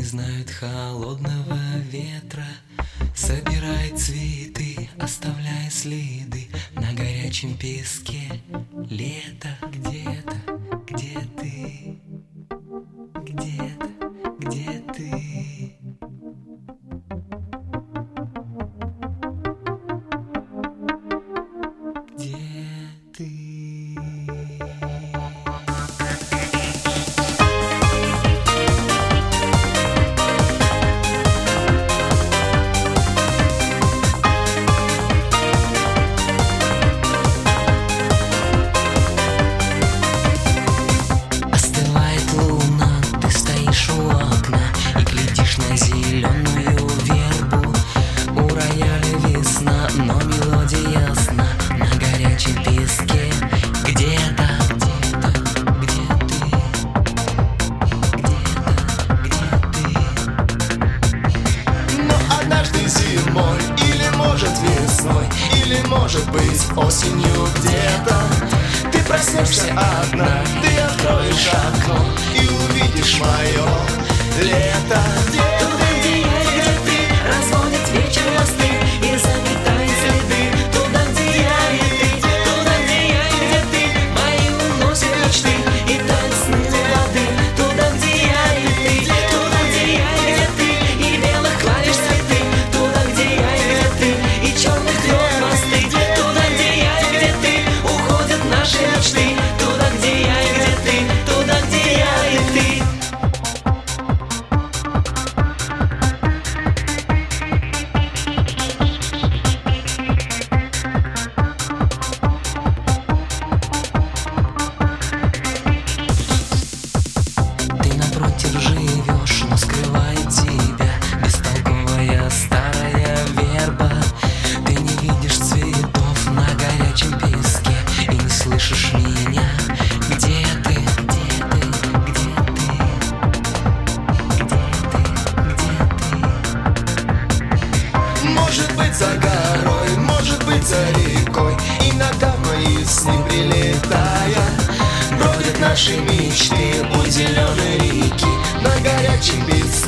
знают холодного ветра, собирай цветы, оставляя следы на горячем песке. Лето где-то, где ты? Где-то, где ты? Где ты? Зеленую вербу, у рояля весна, но мелодия ясна на горячем песке. Где-то, где-то, где ты? Где-то, где ты? Но однажды зимой, или может весной, или может быть осенью где-то ты проснешься одна, ты откроешь окно и увидишь мое лето. Может быть за горой, может быть за рекой, иногда в мои сны прилетая, бродят наши мечты у зеленой реки на горячем песке.